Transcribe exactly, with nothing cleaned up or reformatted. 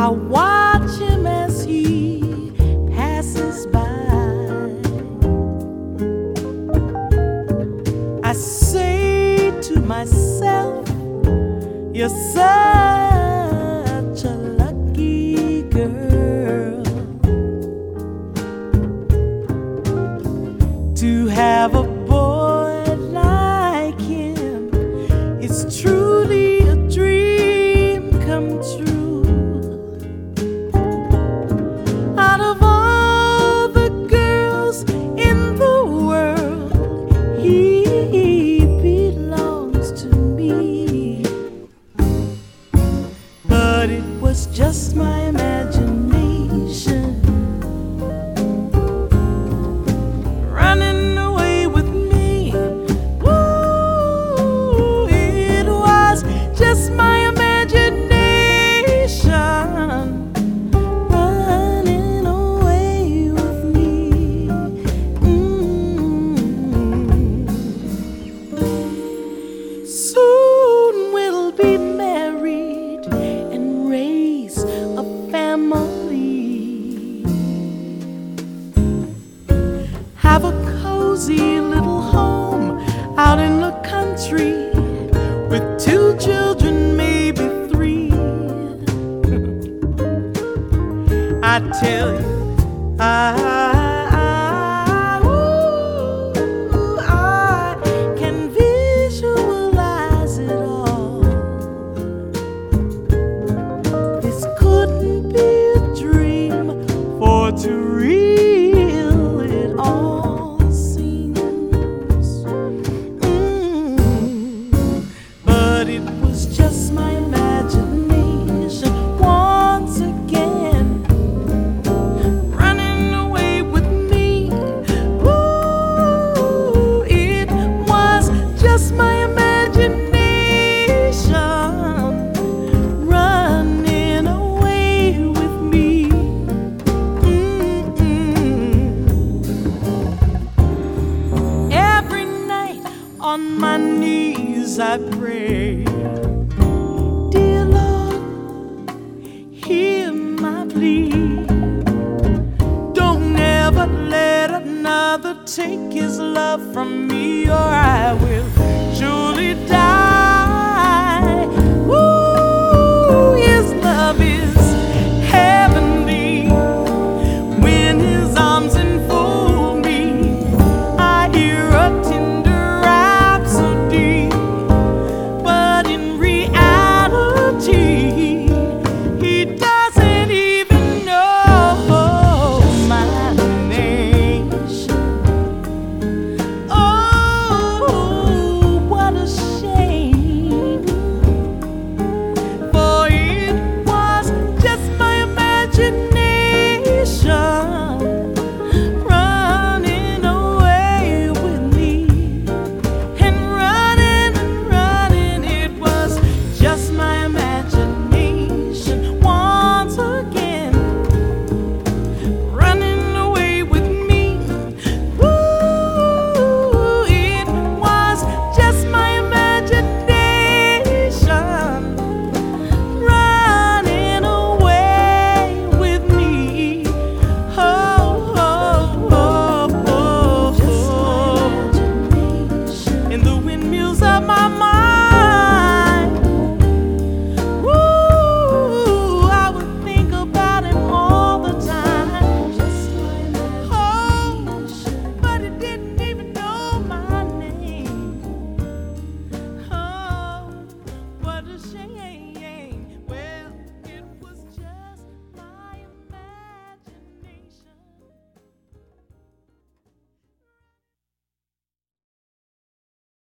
I watch him as he passes by. I say to myself, you're such a lucky girl to have a boy like him. It's truly a dream come true. Out of all the girls in the world, he belongs to me. But it was just my imagination running away with me. Ooh, it was just my imagination running away with me. Mm. Soon we'll be married and raise a family, have a cozy little home out in the country with two children, maybe three. I tell you, I, I, ooh, I can visualize it all. This couldn't be a dream, for to real it all seems. Mm. But it was just my imagination once again running away with me. Ooh, it was just my imagination running away with me. Mm-mm. Every night on my knees I pray, dear Lord, hear my plea. Don't ever let another take his love from me, or I will surely die.